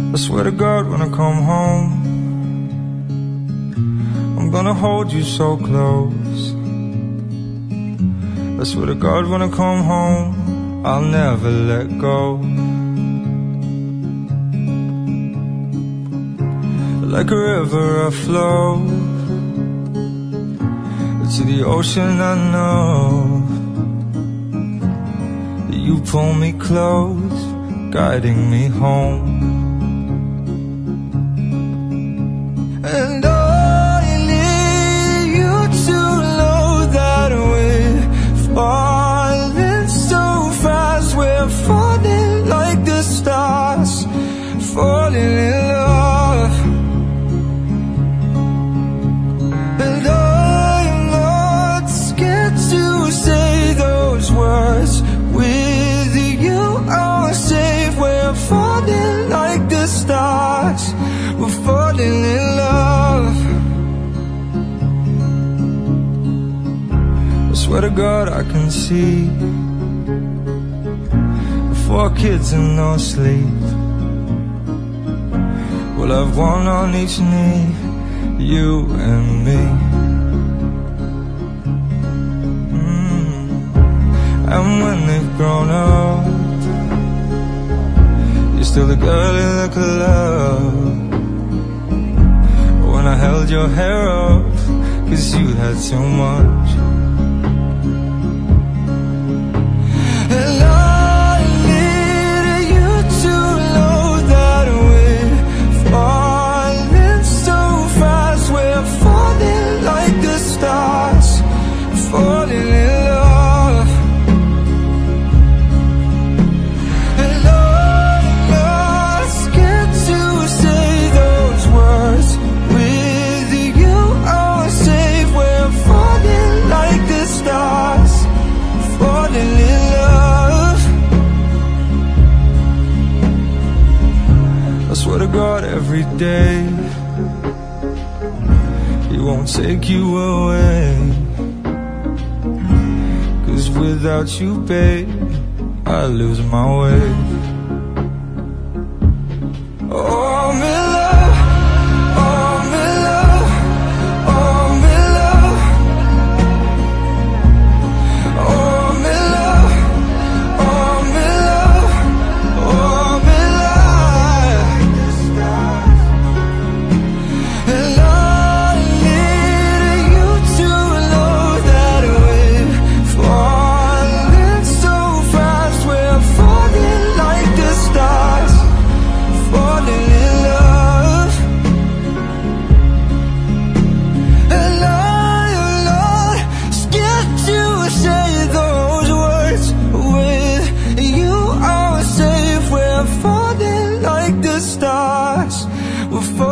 I swear to God when I come home, I'm gonna hold you so close. I swear to God when I come home, I'll never let go. Like a river I flow to the ocean. I know that you pull me close, guiding me home. And I need you to know that we're falling so fast. We're falling like the stars, falling in love. And I'm not scared to say those words. With you I'm safe. We're falling like the stars, we're falling in love. I swear to God I can see 4 kids and no sleep. We'll have one on each knee, you and me. And when they've grown up, you're still the girl in the club. When I held your hair up, 'cause you had too much. And I need you to know that we're falling so fast. We're falling like the stars, falling in love. And I'm not scared to say those words. With you I'm safe. We're falling like the stars, falling in love. I swear to God every day He won't take you away. 'Cause without you, babe, I lose my way. Oh, I'm in love, oh, I'm in love, oh, I'm in love, oh, I'm in love, oh, I'm in love, oh, I'm in love. And I need you to know that we're falling so fast. We're falling like the stars, falling in love. And I'm not scared to say those words. With you I'm safe. We're falling like the stars, we're falling